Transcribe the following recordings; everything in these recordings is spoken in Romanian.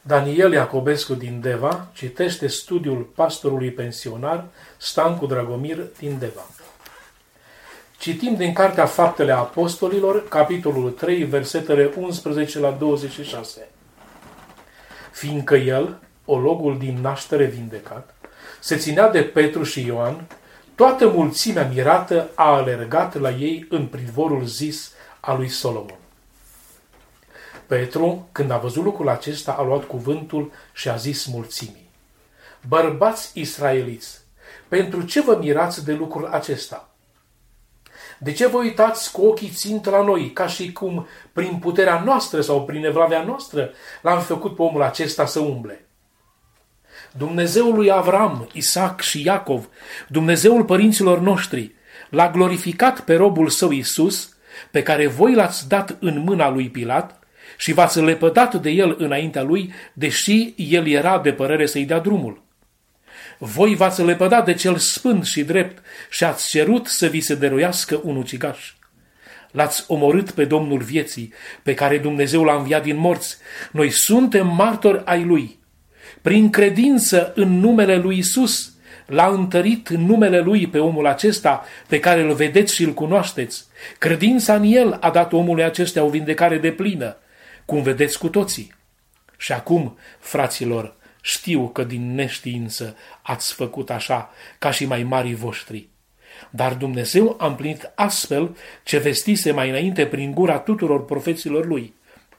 Daniel Iacobescu din Deva citește studiul pastorului pensionar Stancu Dragomir din Deva. Citim din Cartea Faptele Apostolilor, capitolul 3, versetele 11 la 26. Fiindcă el, ologul din naștere vindecat, se ținea de Petru și Ioan, toată mulțimea mirată a alergat la ei în pridvorul zis al lui Solomon. Petru, când a văzut lucrul acesta, a luat cuvântul și a zis mulțimii: Bărbați israeliți, pentru ce vă mirați de lucrul acesta? De ce vă uitați cu ochii țintă la noi, ca și cum prin puterea noastră sau prin evlavia noastră l-am făcut pe omul acesta să umble? Dumnezeul lui Avram, Isaac și Iacov, Dumnezeul părinților noștri, l-a glorificat pe robul său Iisus, pe care voi l-ați dat în mâna lui Pilat și v-ați lepădat de el înaintea lui, deși el era de părere să-i dea drumul. Voi v-ați lepădat de cel sfânt și drept și ați cerut să vi se dăruiască un ucigaș. L-ați omorât pe Domnul vieții, pe care Dumnezeu l-a înviat din morți. Noi suntem martori ai lui. Prin credință în numele lui Iisus, l-a întărit în numele lui pe omul acesta, pe care îl vedeți și îl cunoașteți. Credința în el a dat omului acestea o vindecare deplină, cum vedeți cu toții. Și acum, fraților, știu că din neștiință ați făcut așa, ca și mai marii voștri. Dar Dumnezeu a împlinit astfel ce vestise mai înainte prin gura tuturor profeților lui,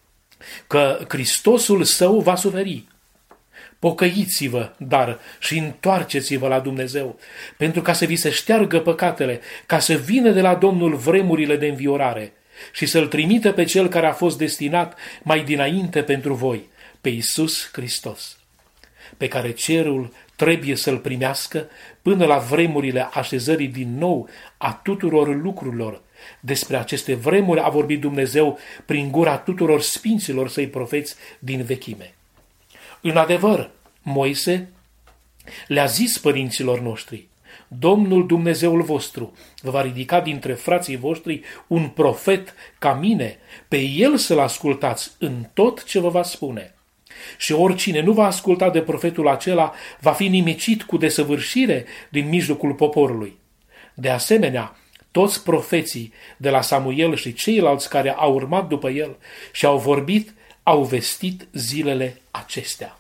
că Hristosul său va suferi. Pocăiți-vă, dar, și întoarceți-vă la Dumnezeu, pentru ca să vi se șteargă păcatele, ca să vină de la Domnul vremurile de înviorare și să-L trimită pe Cel care a fost destinat mai dinainte pentru voi, pe Iisus Hristos, pe care cerul trebuie să-L primească până la vremurile așezării din nou a tuturor lucrurilor. Despre aceste vremuri a vorbit Dumnezeu prin gura tuturor sfinților săi profeți din vechime. În adevăr, Moise le-a zis părinților noștri: Domnul Dumnezeul vostru vă va ridica dintre frații voștri un profet ca mine, pe el să-l ascultați în tot ce vă va spune. Și oricine nu va asculta de profetul acela va fi nimicit cu desăvârșire din mijlocul poporului. De asemenea, toți profeții de la Samuel și ceilalți care au urmat după el și au vorbit, au vestit zilele acestea.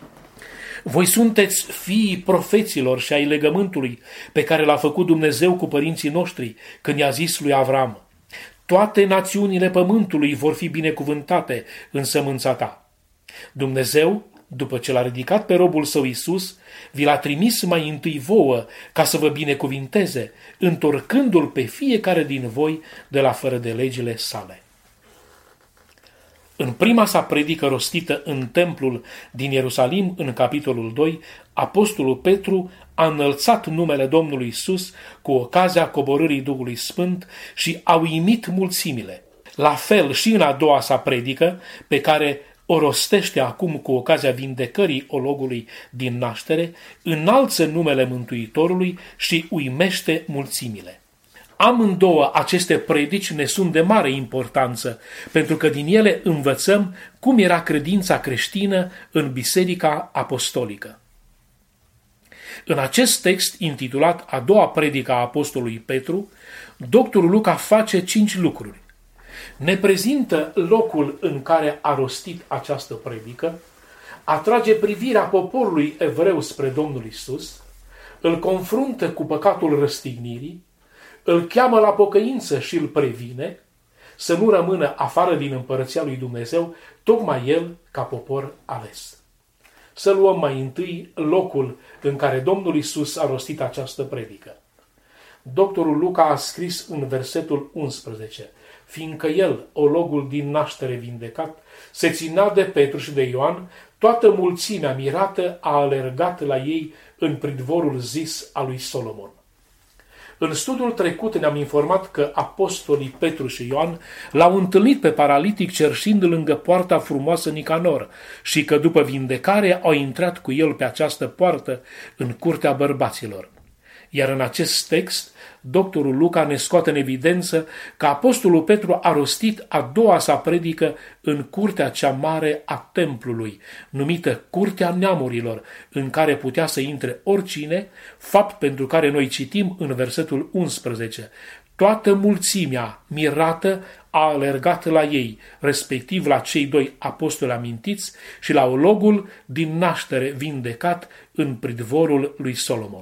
Voi sunteți fiii profeților și ai legământului pe care l-a făcut Dumnezeu cu părinții noștri când i-a zis lui Avram: toate națiunile pământului vor fi binecuvântate în sămânța ta. Dumnezeu, după ce l-a ridicat pe robul său Iisus, vi l-a trimis mai întâi vouă ca să vă binecuvinteze, întorcându-l pe fiecare din voi de la fără de legile sale. În prima sa predică rostită în templul din Ierusalim, în capitolul 2, apostolul Petru a înălțat numele Domnului Iisus cu ocazia coborârii Duhului Sfânt și a uimit mulțimile. La fel și în a doua sa predică, pe care o rostește acum cu ocazia vindecării ologului din naștere, înalță numele Mântuitorului și uimește mulțimile. Amândouă aceste predici ne sunt de mare importanță, pentru că din ele învățăm cum era credința creștină în Biserica Apostolică. În acest text, intitulat A doua predică a apostolului Petru, doctorul Luca face 5 lucruri. Ne prezintă locul în care a rostit această predică, atrage privirea poporului evreu spre Domnul Iisus, îl confruntă cu păcatul răstignirii, îl cheamă la pocăință și îl previne să nu rămână afară din împărăția lui Dumnezeu, tocmai el ca popor ales. Să luăm mai întâi locul în care Domnul Iisus a rostit această predică. Doctorul Luca a scris în versetul 11: fiindcă el, ologul din naștere vindecat, se ținea de Petru și de Ioan, toată mulțimea mirată a alergat la ei în pridvorul zis al lui Solomon. În studiul trecut ne-am informat că apostolii Petru și Ioan l-au întâlnit pe paralitic cerșind lângă poarta frumoasă Nicanor și că după vindecare au intrat cu el pe această poartă în curtea bărbaților. Iar în acest text, doctorul Luca ne scoate în evidență că apostolul Petru a rostit a doua sa predică în curtea cea mare a templului, numită Curtea Neamurilor, în care putea să intre oricine, fapt pentru care noi citim în versetul 11. Toată mulțimea mirată a alergat la ei, respectiv la cei doi apostoli amintiți și la ologul din naștere vindecat în pridvorul lui Solomon.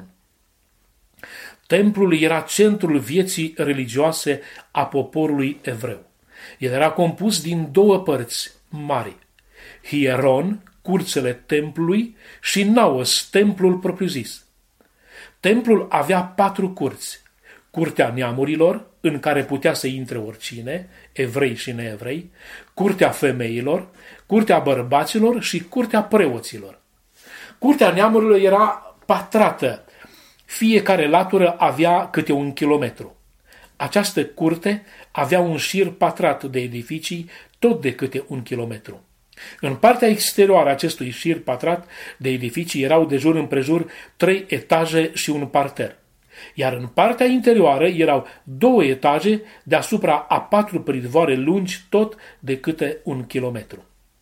Templul era centrul vieții religioase a poporului evreu. El era compus din două părți mari: Hieron, curțele templului, și Naos, templul propriu-zis. Templul avea 4 curți: Curtea Neamurilor, în care putea să intre oricine, evrei și neevrei, Curtea Femeilor, Curtea Bărbaților și Curtea Preoților. Curtea Neamurilor era pătrată. Fiecare latură avea câte 1 kilometru. Această curte avea un șir pătrat de edificii, tot de câte 1 kilometru. În partea exterioară a acestui șir pătrat de edificii erau de jur împrejur 3 etaje și un parter. Iar în partea interioară erau 2 etaje deasupra a 4 pridvoare lungi, tot de câte 1 kilometru.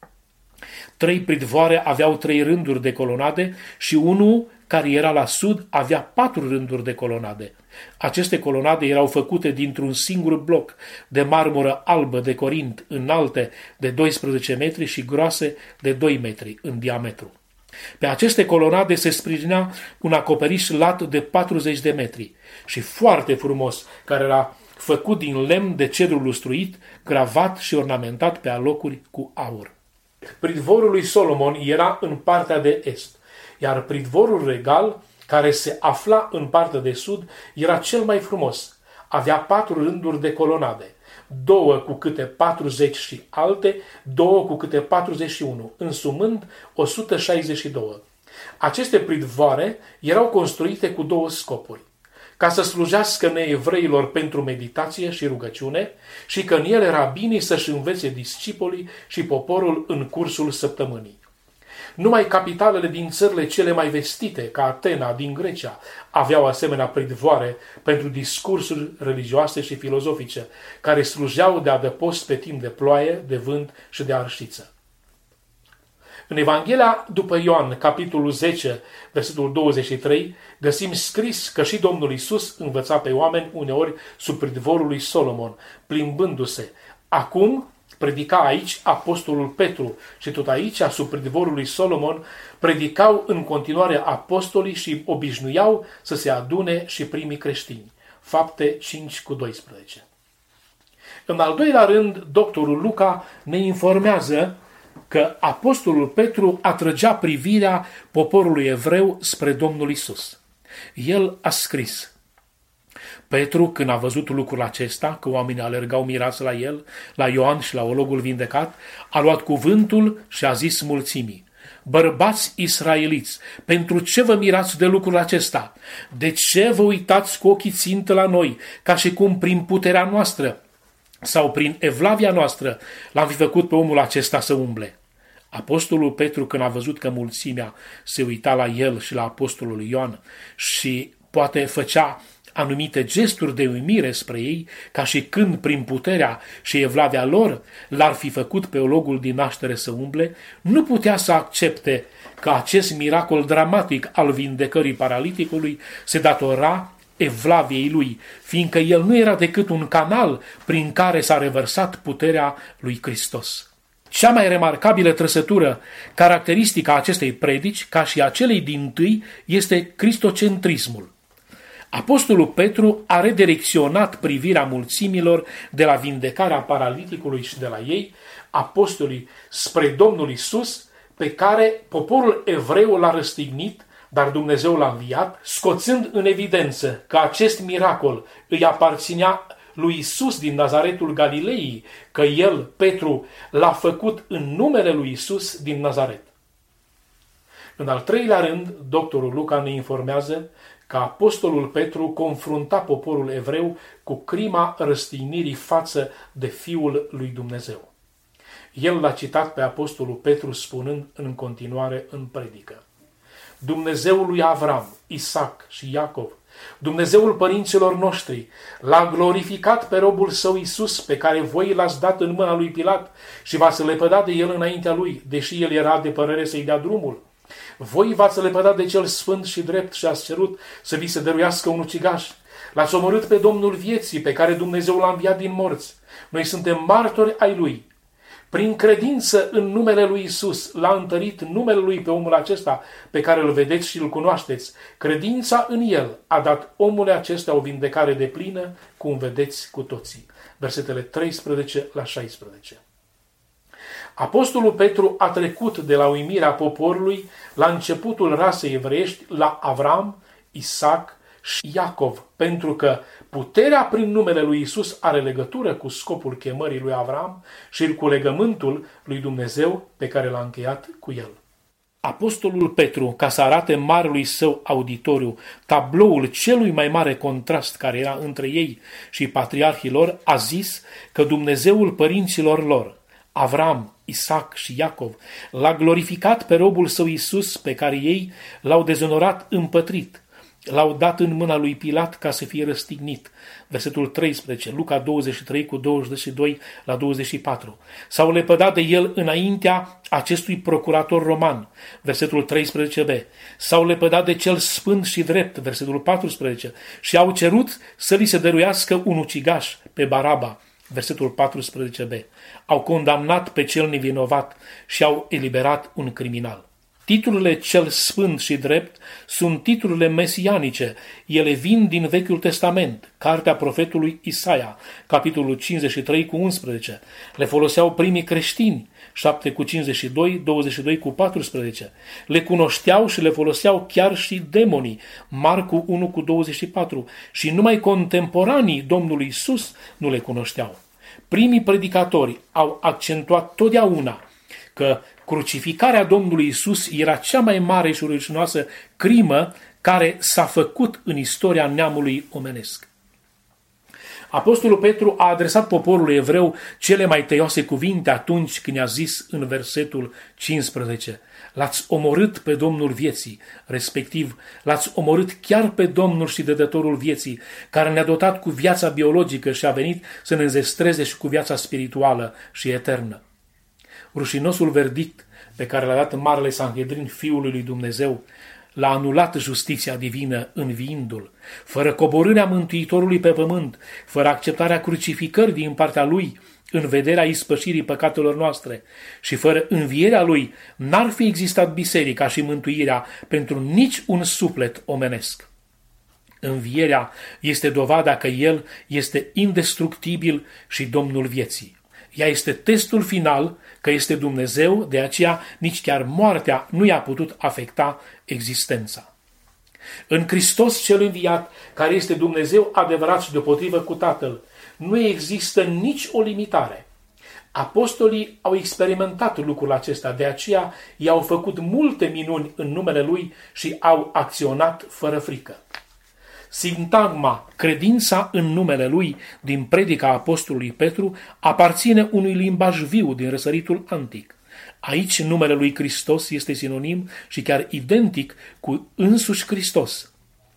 3 pridvoare aveau 3 rânduri de colonade și unul care era la sud avea 4 rânduri de colonade. Aceste colonade erau făcute dintr-un singur bloc de marmură albă de Corint, înalte de 12 metri și groase de 2 metri în diametru. Pe aceste colonade se sprijinea un acoperiș lat de 40 de metri și foarte frumos, care era făcut din lemn de cedru lustruit, gravat și ornamentat pe alocuri cu aur. Pridvorul lui Solomon era în partea de est, iar pridvorul regal, care se afla în partea de sud, era cel mai frumos. Avea 4 rânduri de colonade, 2 cu câte 40 și alte, 2 cu câte 41, însumând 162. Aceste pridvoare erau construite cu 2 scopuri: ca să slujească neevreilor pentru meditație și rugăciune și că în ele rabinii să-și învețe discipolii și poporul în cursul săptămânii. Numai capitalele din țările cele mai vestite, ca Atena din Grecia, aveau asemenea pridvoare pentru discursuri religioase și filozofice, care slujeau de adăpost pe timp de ploaie, de vânt și de arșiță. În Evanghelia după Ioan, capitolul 10, versetul 23, găsim scris că și Domnul Iisus învăța pe oameni uneori sub pridvorul lui Solomon, plimbându-se. Acum predica aici apostolul Petru și tot aici, sub pridvorul lui Solomon, predicau în continuare apostolii și obișnuiau să se adune și primii creștini. Fapte 5:12. În al doilea rând, doctorul Luca ne informează că apostolul Petru atrăgea privirea poporului evreu spre Domnul Iisus. El a scris: Petru, când a văzut lucrul acesta, că oamenii alergau mirați la el, la Ioan și la ologul vindecat, a luat cuvântul și a zis mulțimii: Bărbați israeliți, pentru ce vă mirați de lucrul acesta? De ce vă uitați cu ochii țintă la noi, ca și cum prin puterea noastră sau prin evlavia noastră l-am fi făcut pe omul acesta să umble? Apostolul Petru, când a văzut că mulțimea se uita la el și la apostolul Ioan și poate făcea anumite gesturi de uimire spre ei, ca și când prin puterea și evlavia lor l-ar fi făcut pe ologul din naștere să umble, nu putea să accepte că acest miracol dramatic al vindecării paraliticului se datora evlaviei lui, fiindcă el nu era decât un canal prin care s-a revărsat puterea lui Hristos. Cea mai remarcabilă trăsătură caracteristică a acestei predici, ca și a celei dintâi, este cristocentrismul. Apostolul Petru a redirecționat privirea mulțimilor de la vindecarea paraliticului și de la ei, apostolii, spre Domnul Iisus, pe care poporul evreu l-a răstignit, dar Dumnezeu l-a înviat, scoțând în evidență că acest miracol îi aparținea lui Iisus din Nazaretul Galilei, că el, Petru, l-a făcut în numele lui Iisus din Nazaret. În al treilea rând, doctorul Luca ne informează că apostolul Petru confrunta poporul evreu cu crima răstignirii față de Fiul lui Dumnezeu. El l-a citat pe apostolul Petru spunând în continuare în predică: Dumnezeul lui Avram, Isaac și Iacov, Dumnezeul părinților noștri l-a glorificat pe robul său Iisus, pe care voi l-ați dat în mâna lui Pilat și v-ați lepădat de el înaintea lui, deși el era de părere să-i dea drumul. Voi v-ați lepădat de cel sfânt și drept și ați cerut să vi se dăruiască un ucigaș. L-ați omorât pe Domnul vieții, pe care Dumnezeu l-a înviat din morți. Noi suntem martori ai lui. Prin credință în numele lui Iisus l-a întărit numele lui pe omul acesta pe care îl vedeți și îl cunoașteți. Credința în el a dat omului acesta o vindecare deplină, cum vedeți cu toții. Versetele 13 la 16. Apostolul Petru a trecut de la uimirea poporului la începutul rasei evreiești la Avram, Isaac și Iacov, pentru că puterea prin numele lui Iisus are legătură cu scopul chemării lui Avram și cu legământul lui Dumnezeu pe care l-a încheiat cu el. Apostolul Petru, ca să arate marelui său auditoriu tabloul celui mai mare contrast care era între ei și patriarhii lor, a zis că Dumnezeul părinților lor, Avram, Isaac și Iacov, l-a glorificat pe robul său Iisus, pe care ei l-au dezonorat împătrit. L-au dat în mâna lui Pilat ca să fie răstignit. Versetul 13, Luca 23 cu 22 la 24. S-au lepădat de el înaintea acestui procurator roman. Versetul 13b. S-au lepădat de cel sfânt și drept. Versetul 14. Și au cerut să li se dăruiască un ucigaș pe Baraba. Versetul 14b. Au condamnat pe cel nevinovat și au eliberat un criminal. Titlurile cel sfânt și drept sunt titlurile mesianice. Ele vin din Vechiul Testament, cartea profetului Isaia, capitolul 53 cu 11. Le foloseau primii creștini, 7 cu 52, 22 cu 14. Le cunoșteau și le foloseau chiar și demonii, Marcu 1 cu 24. Și numai contemporanii Domnului Iisus nu le cunoșteau. Primii predicatori au accentuat totdeauna că crucificarea Domnului Iisus era cea mai mare și rușinoasă crimă care s-a făcut în istoria neamului omenesc. Apostolul Petru a adresat poporului evreu cele mai tăioase cuvinte atunci când i-a zis în versetul 15: l-ați omorât pe Domnul vieții, respectiv l-ați omorât chiar pe Domnul și Dătătorul vieții, care ne-a dotat cu viața biologică și a venit să ne înzestreze și cu viața spirituală și eternă. Rușinosul verdict pe care l-a dat Marele Sanhedrin Fiului lui Dumnezeu l-a anulat justiția divină înviindu-l. Fără coborârea Mântuitorului pe pământ, fără acceptarea crucificării din partea lui în vederea ispășirii păcatelor noastre și fără învierea lui, n-ar fi existat biserica și mântuirea pentru nici un suflet omenesc. Învierea este dovada că el este indestructibil și Domnul vieții. Ea este testul final că este Dumnezeu, de aceea nici chiar moartea nu i-a putut afecta existența. În Hristos cel înviat, care este Dumnezeu adevărat și deopotrivă cu Tatăl, nu există nici o limitare. Apostolii au experimentat lucrul acesta, de aceea i-au făcut multe minuni în numele Lui și au acționat fără frică. Sintagma credința în numele Lui din predica apostolului Petru aparține unui limbaj viu din răsăritul antic. Aici numele lui Hristos este sinonim și chiar identic cu însuși Hristos.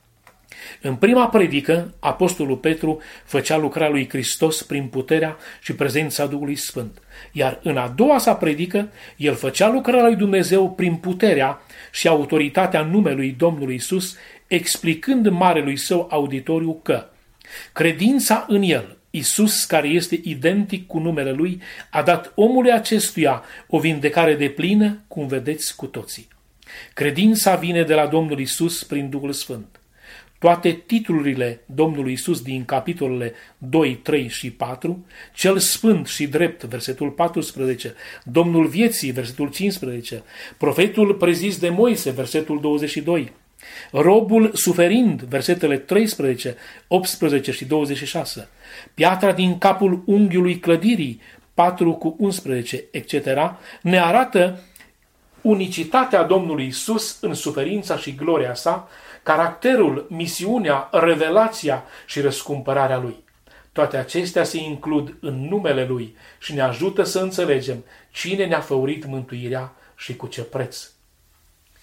În prima predică, apostolul Petru făcea lucrarea lui Hristos prin puterea și prezența Duhului Sfânt, iar în a doua sa predică, el făcea lucrarea lui Dumnezeu prin puterea și autoritatea numelui Domnului Iisus, explicând marelui său auditoriu că credința în el, Iisus, care este identic cu numele lui, a dat omului acestuia o vindecare deplină, cum vedeți cu toții. Credința vine de la Domnul Iisus prin Duhul Sfânt. Toate titlurile Domnului Iisus din capitolele 2, 3 și 4, cel sfânt și drept, versetul 14, Domnul vieții, versetul 15, profetul prezis de Moise, versetul 22, robul suferind, versetele 13, 18 și 26, piatra din capul unghiului clădirii, 4 cu 11, etc., ne arată unicitatea Domnului Iisus în suferința și gloria sa, caracterul, misiunea, revelația și răscumpărarea Lui. Toate acestea se includ în numele Lui și ne ajută să înțelegem cine ne-a făurit mântuirea și cu ce preț.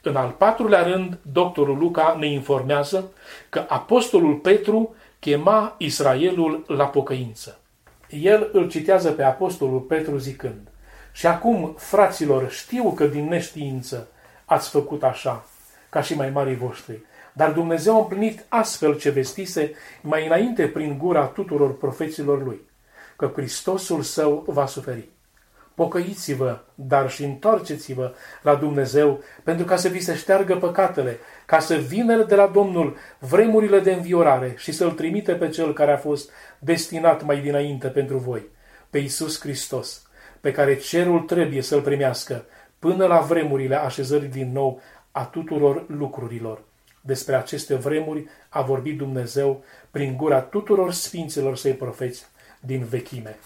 În al patrulea rând, doctorul Luca ne informează că apostolul Petru chema Israelul la pocăință. El îl citează pe apostolul Petru zicând: și acum, fraților, știu că din neștiință ați făcut așa, ca și mai marii voștri, dar Dumnezeu a împlinit astfel ce vestise mai înainte prin gura tuturor profeților lui, că Hristosul său va suferi. Pocăiți-vă, dar și întoarceți-vă la Dumnezeu, pentru ca să vi se șteargă păcatele, ca să vină de la Domnul vremurile de înviorare și să-L trimite pe Cel care a fost destinat mai dinainte pentru voi, pe Iisus Hristos, pe care cerul trebuie să-L primească până la vremurile așezării din nou a tuturor lucrurilor. Despre aceste vremuri a vorbit Dumnezeu prin gura tuturor sfinților săi profeți din vechime.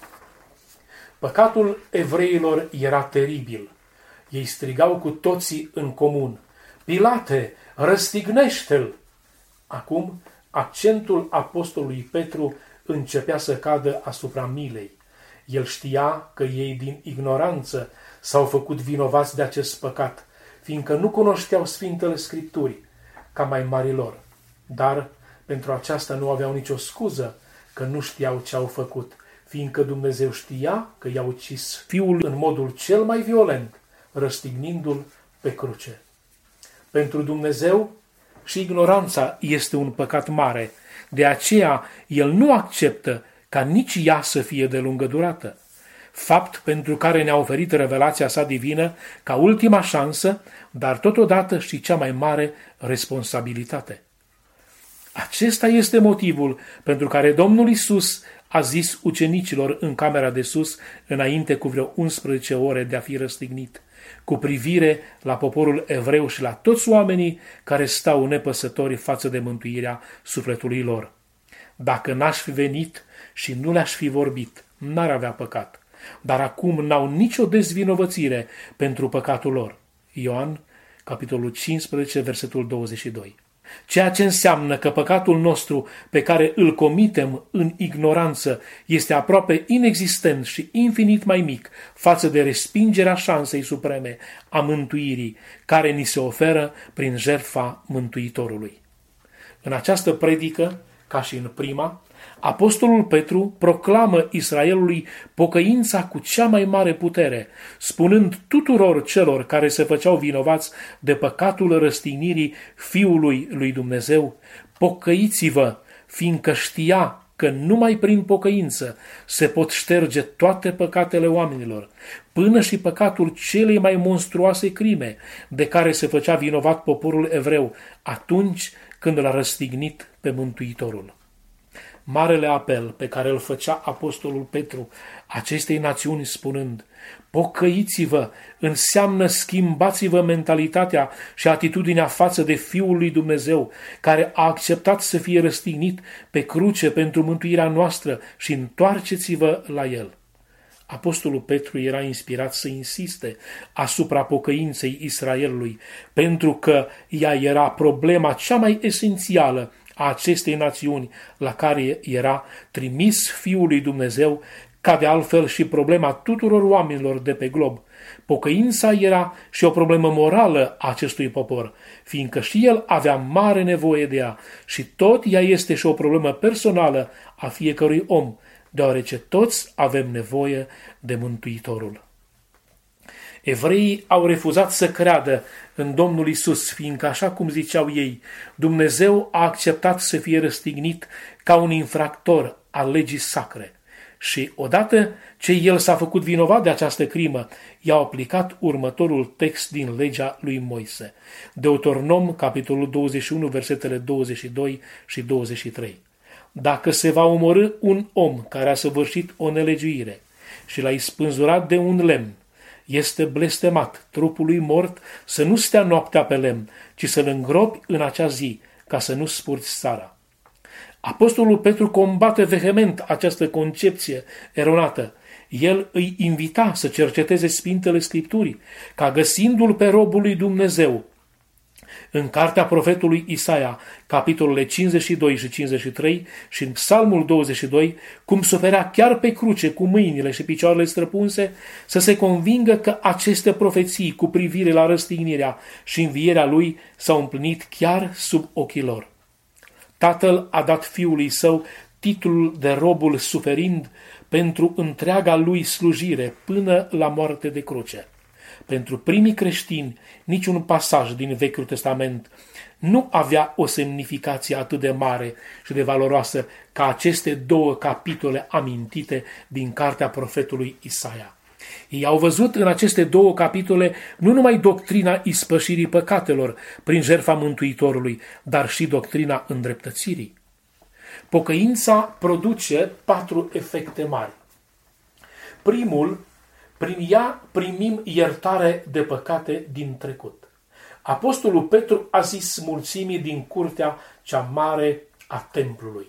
Păcatul evreilor era teribil. Ei strigau cu toții în comun: Pilate, răstignește-l! Acum, accentul apostolului Petru începea să cadă asupra milei. El știa că ei din ignoranță s-au făcut vinovați de acest păcat, fiindcă nu cunoșteau Sfintele Scripturi ca mai marilor. Dar pentru aceasta nu aveau nicio scuză că nu știau ce au făcut, fiindcă Dumnezeu știa că i-au ucis Fiul în modul cel mai violent, răstignindu-l pe cruce. Pentru Dumnezeu și ignoranța este un păcat mare, de aceea El nu acceptă ca nici ea să fie de lungă durată. Fapt pentru care ne-a oferit revelația sa divină ca ultima șansă, dar totodată și cea mai mare responsabilitate. Acesta este motivul pentru care Domnul Iisus a zis ucenicilor în camera de sus, înainte cu vreo 11 ore de a fi răstignit, cu privire la poporul evreu și la toți oamenii care stau nepăsători față de mântuirea sufletului lor: dacă n-aș fi venit și nu le-aș fi vorbit, n-ar avea păcat, dar acum n-au nicio dezvinovățire pentru păcatul lor. Ioan, capitolul 15, versetul 22. Ceea ce înseamnă că păcatul nostru pe care îl comitem în ignoranță este aproape inexistent și infinit mai mic față de respingerea șansei supreme a mântuirii care ni se oferă prin jertfa Mântuitorului. În această predică, ca și în prima, apostolul Petru proclamă Israelului pocăința cu cea mai mare putere, spunând tuturor celor care se făceau vinovați de păcatul răstignirii Fiului lui Dumnezeu: pocăiți-vă, fiindcă știa că numai prin pocăință se pot șterge toate păcatele oamenilor, până și păcatul celei mai monstruoase crime de care se făcea vinovat poporul evreu atunci când l-a răstignit pe Mântuitorul. Marele apel pe care îl făcea apostolul Petru acestei națiuni spunând: pocăiți-vă, înseamnă schimbați-vă mentalitatea și atitudinea față de Fiul lui Dumnezeu, care a acceptat să fie răstignit pe cruce pentru mântuirea noastră, și întoarceți-vă la El. Apostolul Petru era inspirat să insiste asupra pocăinței Israelului, pentru că ea era problema cea mai esențială a acestei națiuni la care era trimis Fiul lui Dumnezeu, ca de altfel și problema tuturor oamenilor de pe glob. Pocăința era și o problemă morală a acestui popor, fiindcă și el avea mare nevoie de ea, și tot ea este și o problemă personală a fiecărui om, deoarece toți avem nevoie de Mântuitorul. Evreii au refuzat să creadă în Domnul Iisus, fiindcă, așa cum ziceau ei, Dumnezeu a acceptat să fie răstignit ca un infractor al legii sacre. Și odată ce el s-a făcut vinovat de această crimă, i-au aplicat următorul text din legea lui Moise. Deuteronom, capitolul 21, versetele 22 și 23. Dacă se va omorî un om care a săvârșit o nelegiuire și l-a spânzurat de un lemn, este blestemat trupul lui mort să nu stea noaptea pe lemn, ci să-l îngropi în acea zi, ca să nu spurți țara. Apostolul Petru combate vehement această concepție eronată. El îi invita să cerceteze Sfintele Scripturii, ca găsindu-l pe robul lui Dumnezeu În cartea profetului Isaia, capitolele 52 și 53 și în Psalmul 22, cum suferea chiar pe cruce cu mâinile și picioarele străpunse, să se convingă că aceste profeții cu privire la răstignirea și învierea lui s-au împlinit chiar sub ochii lor. Tatăl a dat fiului său titlul de robul suferind pentru întreaga lui slujire până la moarte de cruce. Pentru primii creștini, niciun pasaj din Vechiul Testament nu avea o semnificație atât de mare și de valoroasă ca aceste două capitole amintite din cartea profetului Isaia. Ei au văzut în aceste două capitole nu numai doctrina ispășirii păcatelor prin jertfa Mântuitorului, dar și doctrina îndreptățirii. Pocăința produce 4 efecte mari. Primul, prin ea primim iertare de păcate din trecut. Apostolul Petru a zis mulțimii din curtea cea mare a templului: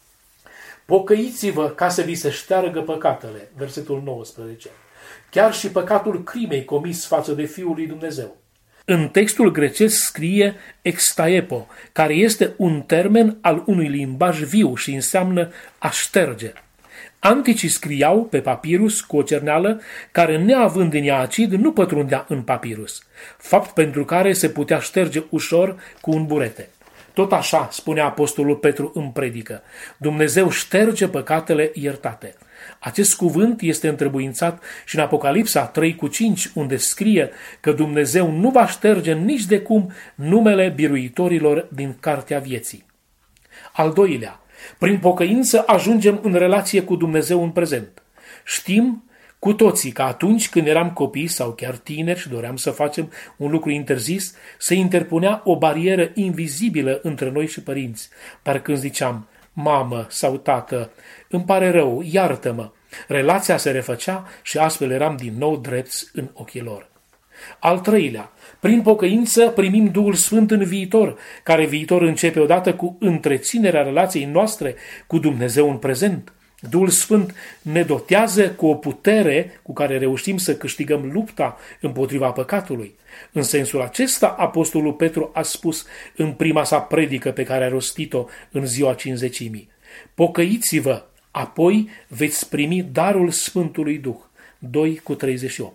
pocăiți-vă ca să vi se șteargă păcatele, versetul 19, chiar și păcatul crimei comis față de Fiul lui Dumnezeu. În textul grecesc scrie extaepo, care este un termen al unui limbaj viu și înseamnă a șterge. Anticii scriau pe papirus cu o cerneală care, neavând în ea acid, nu pătrundea în papirus, fapt pentru care se putea șterge ușor cu un burete. Tot așa, spunea apostolul Petru în predică, Dumnezeu șterge păcatele iertate. Acest cuvânt este întrebuințat și în Apocalipsa 3:5, unde scrie că Dumnezeu nu va șterge nici de cum numele biruitorilor din cartea vieții. Al doilea, prin pocăință ajungem în relație cu Dumnezeu în prezent. Știm cu toții că atunci când eram copii sau chiar tineri și doream să facem un lucru interzis, se interpunea o barieră invizibilă între noi și părinți. Dar când ziceam, mamă sau tată, îmi pare rău, iartă-mă, relația se refăcea și astfel eram din nou drepți în ochii lor. Al treilea, prin pocăință primim Duhul Sfânt în viitor, care viitor începe odată cu întreținerea relației noastre cu Dumnezeu în prezent. Duhul Sfânt ne dotează cu o putere cu care reușim să câștigăm lupta împotriva păcatului. În sensul acesta, apostolul Petru a spus în prima sa predică pe care a rostit-o în ziua Cincizecimii: pocăiți-vă, apoi veți primi darul Sfântului Duh. 2:38.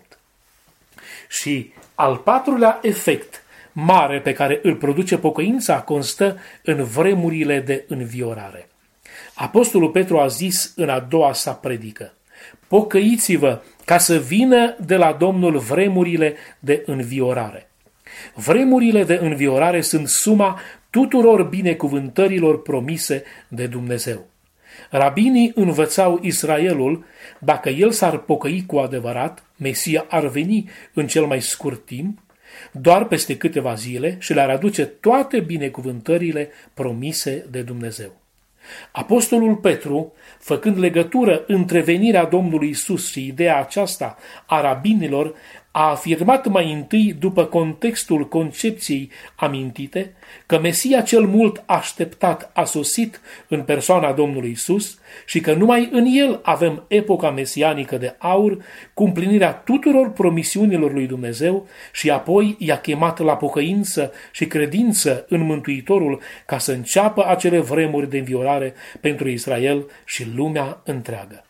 Și al patrulea efect mare pe care îl produce pocăința constă în vremurile de înviorare. Apostolul Petru a zis în a doua sa predică: pocăiți-vă ca să vină de la Domnul vremurile de înviorare. Vremurile de înviorare sunt suma tuturor binecuvântărilor promise de Dumnezeu. Rabinii învățau Israelul, dacă el s-ar pocăi cu adevărat, Mesia ar veni în cel mai scurt timp, doar peste câteva zile, și le-ar aduce toate binecuvântările promise de Dumnezeu. Apostolul Petru, făcând legătură între venirea Domnului Isus și ideea aceasta a rabinilor, a afirmat mai întâi, după contextul concepției amintite, că Mesia cel mult așteptat a sosit în persoana Domnului Isus și că numai în el avem epoca mesianică de aur, cu împlinirea tuturor promisiunilor lui Dumnezeu, și apoi i-a chemat la pocăință și credință în Mântuitorul ca să înceapă acele vremuri de înviorare pentru Israel și lumea întreagă.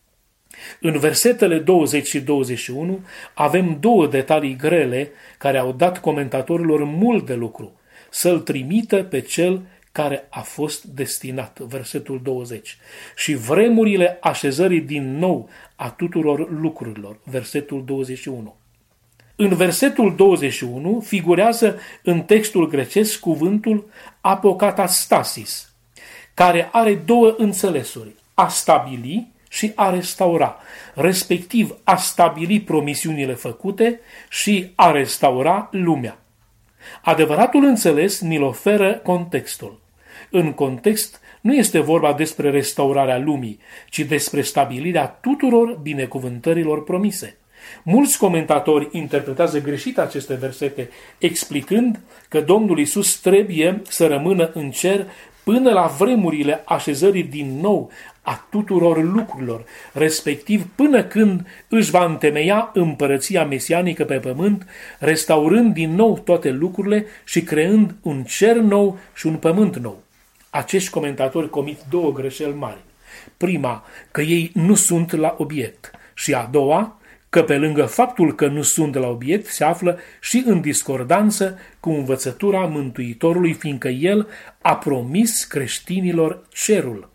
În versetele 20 și 21 avem două detalii grele care au dat comentatorilor mult de lucru: să-l trimită pe cel care a fost destinat, versetul 20, și vremurile așezării din nou a tuturor lucrurilor, versetul 21. În versetul 21 figurează în textul grecesc cuvântul apokatastasis, care are două înțelesuri: a stabili și a restaura, respectiv a stabili promisiunile făcute și a restaura lumea. Adevăratul înțeles ni-l oferă contextul. În context nu este vorba despre restaurarea lumii, ci despre stabilirea tuturor binecuvântărilor promise. Mulți comentatori interpretează greșit aceste versete, explicând că Domnul Iisus trebuie să rămână în cer până la vremurile așezării din nou a tuturor lucrurilor, respectiv până când își va întemeia împărăția mesianică pe pământ, restaurând din nou toate lucrurile și creând un cer nou și un pământ nou. Acești comentatori comit două greșeli mari. Prima, că ei nu sunt la obiect, și a doua, că pe lângă faptul că nu sunt la obiect, se află și în discordanță cu învățătura Mântuitorului, fiindcă el a promis creștinilor cerul.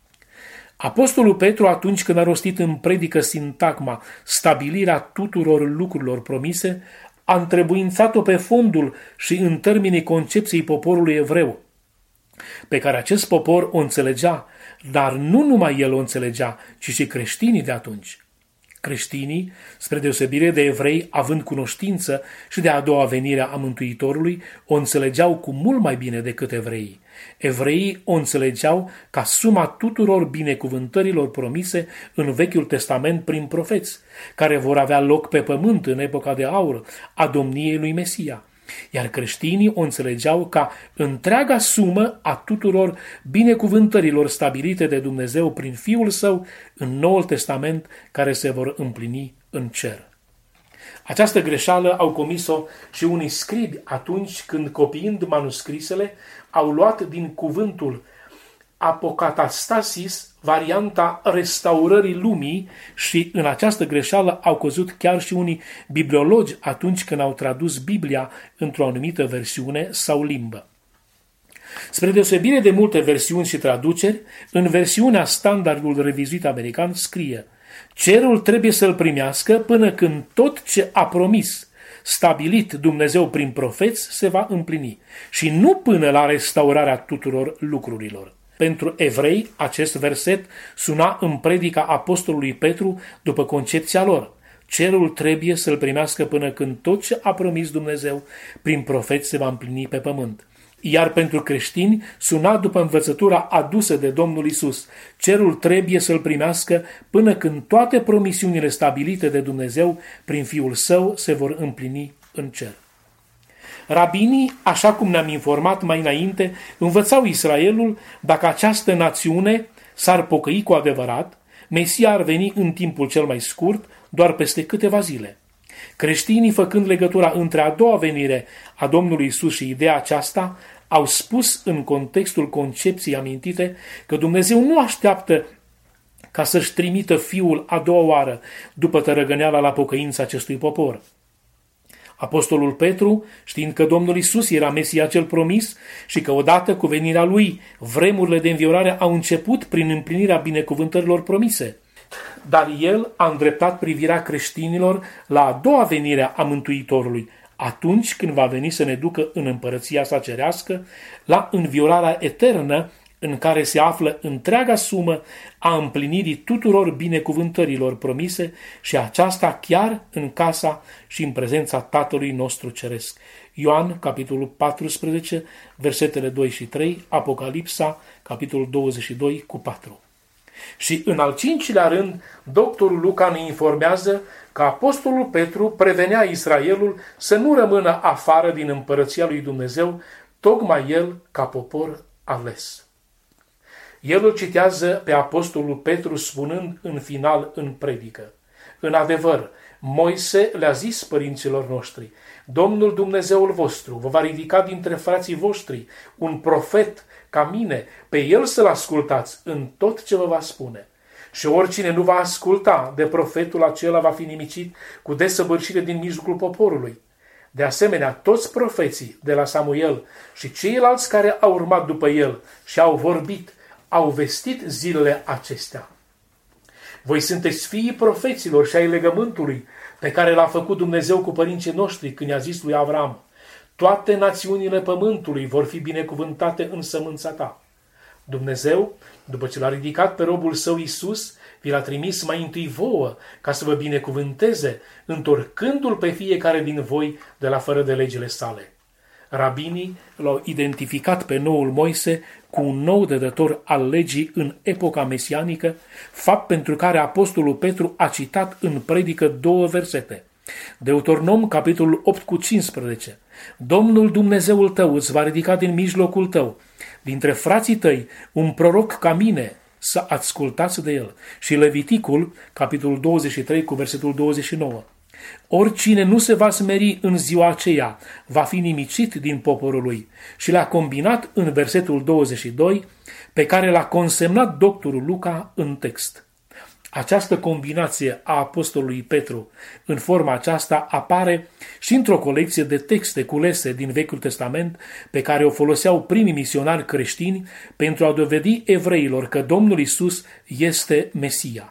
Apostolul Petru, atunci când a rostit în predică sintagma stabilirea tuturor lucrurilor promise, a întrebuințat-o pe fondul și în termenii concepției poporului evreu, pe care acest popor o înțelegea, dar nu numai el o înțelegea, ci și creștinii de atunci. Creștinii, spre deosebire de evrei, având cunoștință și de a doua venire a Mântuitorului, o înțelegeau cu mult mai bine decât evreii. Evreii o înțelegeau ca suma tuturor binecuvântărilor promise în Vechiul Testament prin profeți, care vor avea loc pe pământ în epoca de aur a domniei lui Mesia. Iar creștinii o înțelegeau ca întreaga sumă a tuturor binecuvântărilor stabilite de Dumnezeu prin Fiul Său în Noul Testament, care se vor împlini în cer. Această greșeală au comis-o și unii scribi atunci când, copiind manuscrisele, au luat din cuvântul apocatastasis varianta restaurării lumii și în această greșeală au căzut chiar și unii bibliologi atunci când au tradus Biblia într-o anumită versiune sau limbă. Spre deosebire de multe versiuni și traduceri, în versiunea standardul revizuit american scrie: cerul trebuie să-l primească până când tot ce a promis, stabilit Dumnezeu prin profeți, se va împlini și nu până la restaurarea tuturor lucrurilor. Pentru evrei, acest verset suna în predica apostolului Petru după concepția lor. Cerul trebuie să-l primească până când tot ce a promis Dumnezeu prin profeți se va împlini pe pământ. Iar pentru creștini suna după învățătura adusă de Domnul Isus. Cerul trebuie să-l primească până când toate promisiunile stabilite de Dumnezeu prin Fiul Său se vor împlini în cer. Rabinii, așa cum ne-am informat mai înainte, învățau Israelul dacă această națiune s-ar pocăi cu adevărat, Mesia ar veni în timpul cel mai scurt, doar peste câteva zile. Creștinii, făcând legătura între a doua venire a Domnului Isus și ideea aceasta, au spus în contextul concepției amintite că Dumnezeu nu așteaptă ca să-și trimită Fiul a doua oară după tărăgăneala la pocăința acestui popor. Apostolul Petru, știind că Domnul Isus era Mesia cel promis și că odată cu venirea lui vremurile de înviorare au început prin împlinirea binecuvântărilor promise, dar el a îndreptat privirea creștinilor la a doua venire a Mântuitorului, atunci când va veni să ne ducă în împărăția sa cerească, la înviorarea eternă în care se află întreaga sumă a împlinirii tuturor binecuvântărilor promise și aceasta chiar în casa și în prezența Tatălui nostru Ceresc. Ioan, capitolul 14, versetele 2 și 3, Apocalipsa, capitolul 22 cu 4. Și în al cincilea rând, doctorul Luca ne informează că apostolul Petru prevenea Israelul să nu rămână afară din împărăția lui Dumnezeu, tocmai el ca popor ales. El îl citează pe apostolul Petru spunând în final în predică: în adevăr, Moise le-a zis părinților noștri: Domnul Dumnezeul vostru vă va ridica dintre frații voștri un profet ca mine, pe el să-l ascultați în tot ce vă va spune. Și oricine nu va asculta de profetul acela va fi nimicit cu desăvârșire din mijlocul poporului. De asemenea, toți profeții de la Samuel și ceilalți care au urmat după el și au vorbit, au vestit zilele acestea. Voi sunteți fiii profeților și ai legământului pe care l-a făcut Dumnezeu cu părinții noștri când i-a zis lui Avram: toate națiunile pământului vor fi binecuvântate în sămânța ta. Dumnezeu, după ce l-a ridicat pe robul său Iisus, vi l-a trimis mai întâi vouă ca să vă binecuvânteze, întorcându-l pe fiecare din voi de la fără de legile sale. Rabinii l-au identificat pe noul Moise cu un nou dădător al legii în epoca mesianică, fapt pentru care apostolul Petru a citat în predică două versete. Deuteronom, capitolul 8 cu 15. Domnul Dumnezeul tău îți va ridica din mijlocul tău, dintre frații tăi, un proroc ca mine, să ascultați de el. Și Leviticul, capitolul 23 cu versetul 29. Oricine nu se va smeri în ziua aceea va fi nimicit din poporul lui. Și l-a combinat în versetul 22, pe care l-a consemnat doctorul Luca în text. Această combinație a apostolului Petru în forma aceasta apare și într-o colecție de texte culese din Vechiul Testament pe care o foloseau primii misionari creștini pentru a dovedi evreilor că Domnul Iisus este Mesia.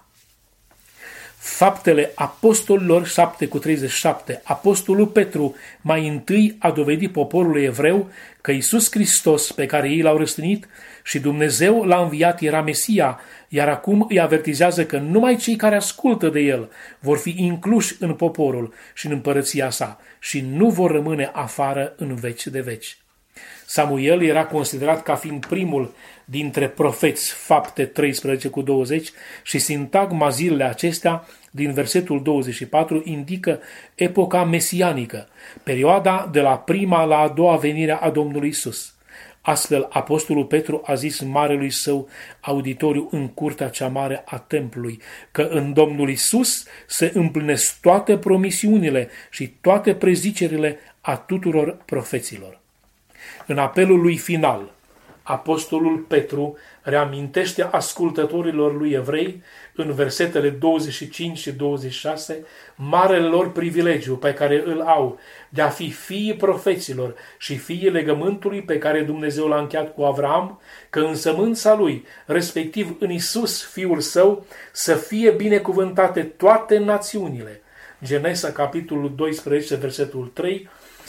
Faptele apostolilor 7 cu 37. Apostolul Petru mai întâi a dovedit poporului evreu că Iisus Hristos, pe care ei l-au răstignit și Dumnezeu l-a înviat, era Mesia, iar acum îi avertizează că numai cei care ascultă de el vor fi incluși în poporul și în împărăția sa și nu vor rămâne afară în veci de veci. Samuel era considerat ca fiind primul dintre profeți, Fapte 13 cu 20, și sintagma zilele acestea din versetul 24 indică epoca mesianică, perioada de la prima la a doua venire a Domnului Iisus. Astfel, apostolul Petru a zis marelui său auditoriu în curtea cea mare a templului că în Domnul Iisus se împlinesc toate promisiunile și toate prezicerile a tuturor profeților. În apelul lui final, apostolul Petru reamintește ascultătorilor lui evrei în versetele 25 și 26 marele lor privilegiu pe care îl au de a fi fiii profeților și fiii legământului pe care Dumnezeu l-a încheiat cu Avram, că în sămânța lui, respectiv în Isus, fiul său, să fie binecuvântate toate națiunile. Genesa, capitolul 12, versetul 3,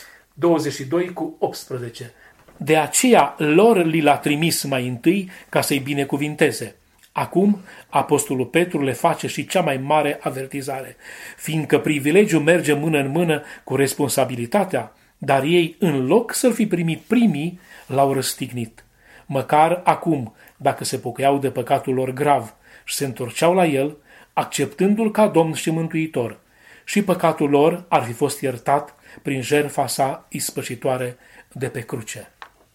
22 cu 18. De aceea lor li l-a trimis mai întâi ca să-i binecuvinteze. Acum, apostolul Petru le face și cea mai mare avertizare, fiindcă privilegiul merge mână în mână cu responsabilitatea, dar ei, în loc să-l fi primit primii, l-au răstignit. Măcar acum, dacă se pocăiau de păcatul lor grav și se întorceau la el, acceptându-l ca Domn și Mântuitor, și păcatul lor ar fi fost iertat prin jertfa sa ispășitoare de pe cruce.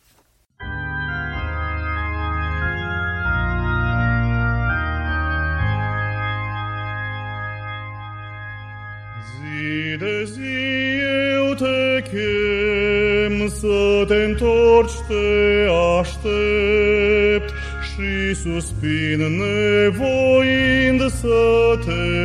Zi de zi eu te chem să te întorci, te aștept și suspin nevoind să te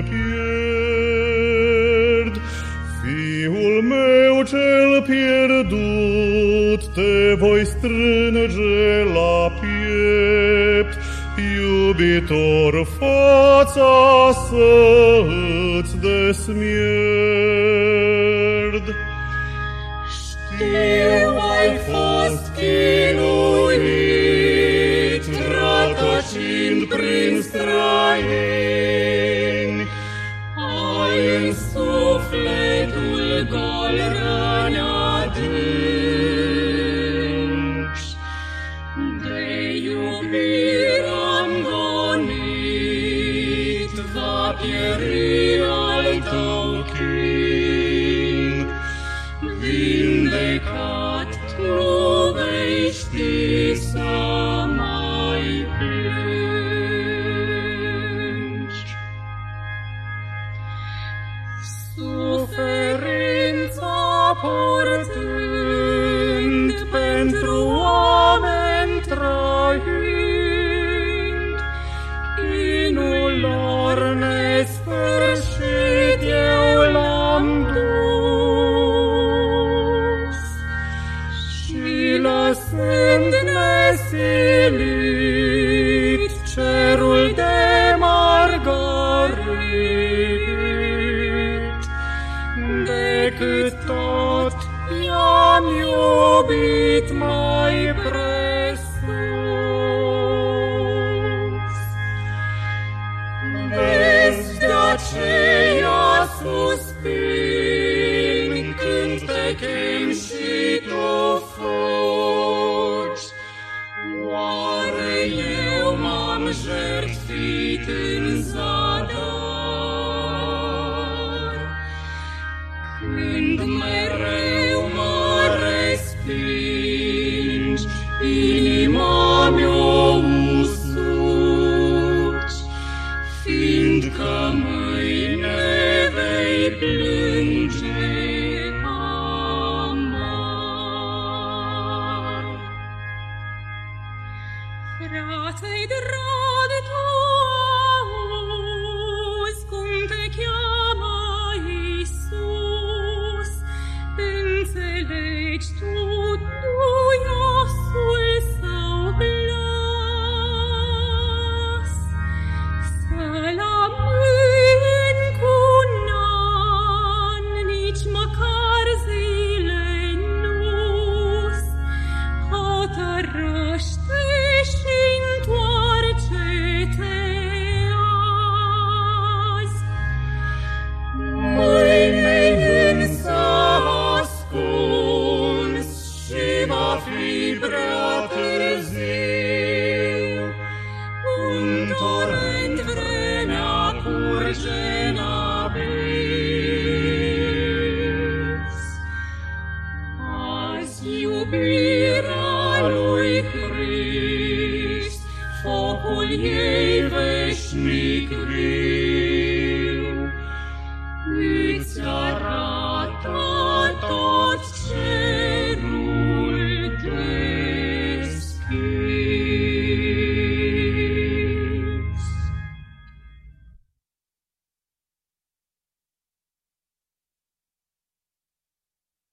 pierd. Fiul meu cel pierdut, te voi strânge la piept, iubitor, fața să-ți desmierd. Știu, ai fost chinuit, rătăcind prin străini, ai în sufletul gol răni adânci, de iubire am gonit, va pieri al tău chin, vindecat nu vei ști să mai plângi. Suferința purtând pentru oameni trăind, chinul lor nesfârșit eu l-am dus și lăsând nesilit cerul de margarit, decât tot i-am iubit mai presus. Vezi, de-aceea suspin când te chem și tu fugi. Oare eu m-am jertfit în zadar? Prea-ți-ai drag tu auzi cum te cheamă Iisus, înțelegi tu duiosul său glas, să-l amâni cu un an, nici măcar zile nu-s, hotărăște și întoarce-te azi. Mâine însă ascuns și va fi prea târziu, un torent vremea curge în abis. Azi iubirea lui Hrist, focul ei veșnic